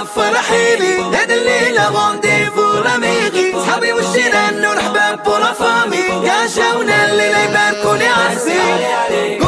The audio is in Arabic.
فرحيلي هاد الليلة غونديفو لا ميغي صحابي والجيران والحباب ولا فامي يا جاونا الليلة يباركولي عرسي.